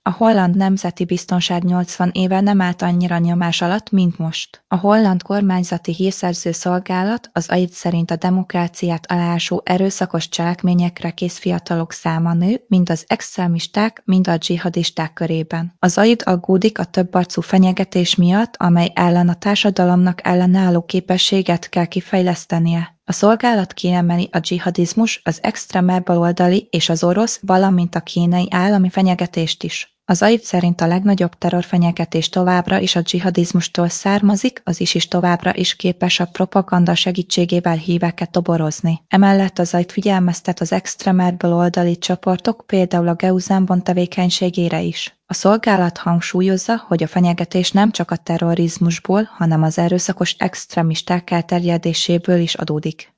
A holland nemzeti biztonság 80 éve nem állt annyira nyomás alatt, mint most. A holland kormányzati hírszerző szolgálat az AID szerint a demokráciát aláásó erőszakos cselekményekre kész fiatalok száma nő, mind az extremisták, mind a dzsihadisták körében. Az AID aggódik a többarcú fenyegetés miatt, amely ellen a társadalomnak ellenálló képességet kell kifejlesztenie. A szolgálat kiemeli a dzsihadizmus, az extrém baloldali és az orosz, valamint a kínai állami fenyegetést is. Az AID szerint a legnagyobb terrorfenyegetés továbbra is a dzsihadizmustól származik, az ISIS továbbra is képes a propaganda segítségével híveket toborozni. Emellett az AID figyelmeztet az extrém baloldali csoportok, például a Geuzánban tevékenységére is. A szolgálat hangsúlyozza, hogy a fenyegetés nem csak a terrorizmusból, hanem az erőszakos extremisták elterjedéséből is adódik.